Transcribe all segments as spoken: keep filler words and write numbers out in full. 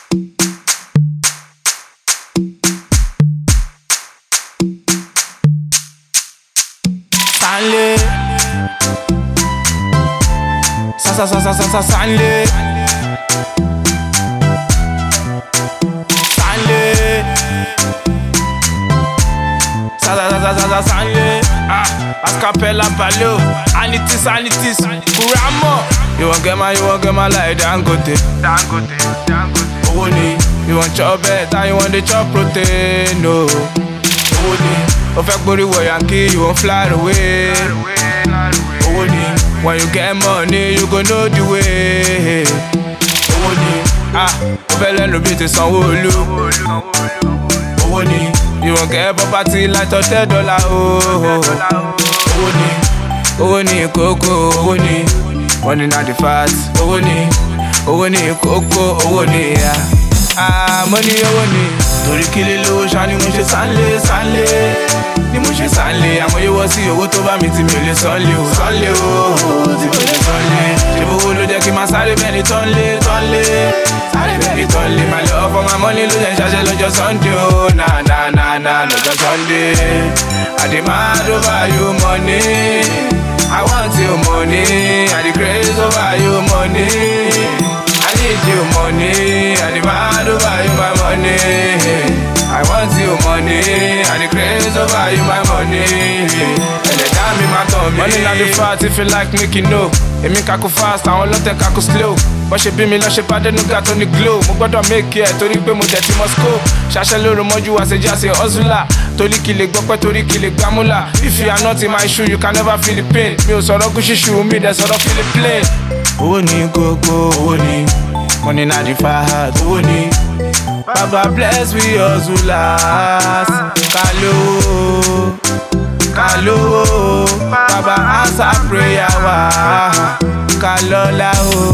Stanley, sa sa sa sa sa sa Stanley, Stanley, sa sa sa sa sa sa Stanley. Ah, Acapella Balo, Anitis Anitis, Kuramo. You want get my, you want get my like Dangote, Dangote, Dangote. Owoni, you want chop better, you want the chop protein, no. Owoni, perfect body where Yankee, you won't fly away. Owoni, when you get money, you gon' know the way. Owoni, ah, Obele no beat Sanwo-Olu. Owoni, you won't get property like thirty dollar. Oh, Owoni, Owoni Koko, Owoni, money not the fat. Owoni, Owoni Koko, Owoni, yeah. Ah, money Owoni. Torí kí lè lówó ṣá ni mo ṣe Stanley, Stanley, ni mo ṣe Stanley. Àmọ́ yóò wọ́ sí owó tó bá mi tí mi ò lè sanlé o, sanlé o, tí mi ò lè sanlé. Ṣé owó ló jẹ́ kí n máa sáré bẹ́ẹ̀ ni tán lé, tán lé, sáré bẹ́ẹ̀ ni tán lé. Màá lọ ọ̀fọ̀ máa mọ́ni ló jẹ́ ṣàṣẹ lọ́jọ́ Sunday o, na na na na lọ́jọ́ Sunday. I demand over you money, I want you money, I dey craze over you money. I need you money, I demand over you my money. I want you money, I dey craze over you my money. Ẹlẹ́dàá mi máa tàn mí. Money na the fat if you like make you know. Èmi kakú fast, àwọn ọlọ́tẹ̀ kakú slow. Bọ́ ṣe bí mi lọ́ ṣe pàdé nuga tó ní glow. Mo gbọ́dọ̀ make it torí pé mo jẹ ti Moscow. Ṣaṣẹ́ lóru mọ́jú àṣejì àṣẹ hustler. Torí kì lè gbọ́pẹ́ torí kì lè gbámúlà. If you are not in my shoe, you can never feel the pain. Mi ò sọ̀rọ̀ Gucci shoe, mi dẹ̀ sọ̀rọ̀ feel the plane. Owó ni kókó, owó ni. Money na the fat, owó ni. Baba bless we hustlers. Kalo, Kalo, Baba answer prayer wa. Kalola o,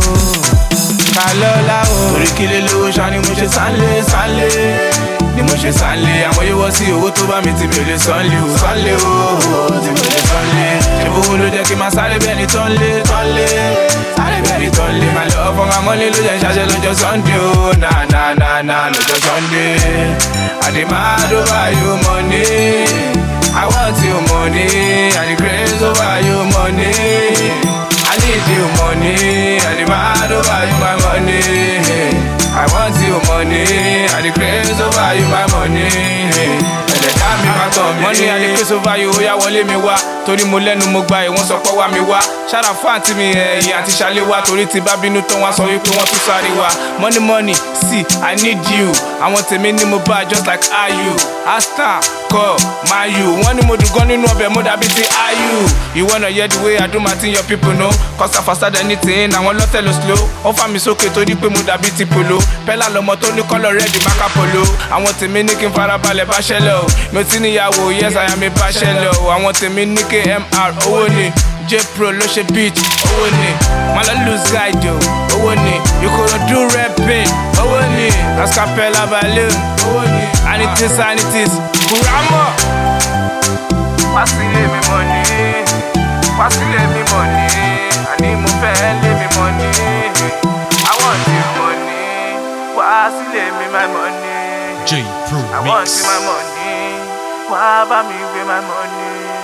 Kalola o. Torí kí lè lówó ṣá ni mo ṣe Stanley, Stanley, ni mo ṣe Stanley. Àmọ́ yóò wọ́ sí owó tó bá mi tí mi ò lè sanlé o, sanlé o, tí mi ò lè sanlé. Ṣé owó ló jẹ́ kí n máa sáré bẹ́ẹ̀ ni tán lé, tán lé, sáré bẹ́ẹ̀ ni tán lé. Màá lọ ọ̀fọ̀ máa mọ́ni ló jẹ́ ṣàṣẹ lọ́jọ́ Sunday o, na na na na lọ́jọ́ Sunday. I demand over you money, I want you money, I dey craze over you money. I need you money, I demand over you my money. I want you money, I dey craze over you my money. Ẹlẹ́dàá mi máa tàn mí. Money I dey craze over you, ó yá wọlé mi wá. Torí mo lẹ́nu mo gba ìwọ̀n sọ pé wá mi wá. Ṣára fún àǹtí mi ẹ̀yìn àti ṣálé wá. Torí ti bá bínú tán wá sọ wípé wọ́n tún sáré wá. Money money, see I need you. Àwọn tèmi ní mo bá just like Ayu. Asta kọ Mayu. Wọ́n ní mo dùn gan nínú ọbẹ̀ mo dàbí ti Ayu. You wanna hear the way I do my thing, your people know. Cause I faster than anything, àwọn lọ́tẹ̀ ló slow. Ó fà mí sókè torí pé mo dàbí ti polo. Pẹ́lá lọmọ tó ní kọ́lọ̀ rẹ́ẹ̀dì máka polo. Àwọn tèmi ní kí n farabalẹ̀ bá ṣẹlẹ̀ o. Mi ò tí níyàwó, yes I am a bachelor o. Àwọn tèmi ní K M R owó ni. J-Pro ló ṣe beat owó ni. Má lọ lose guide o owó ni. Ìkòròdú rapping owó ni. Acapella Balo owó ni. Anitis Anitis Kuramo. Wá sílé mi mọ̀ ní. Wá sílé mi mọ̀ ní. Àní mo fẹ́ lé mi mọ̀ ní. I want you money. Wá sílé mi my money. J-Pro I want you my money. Wá bá mi gbé my money.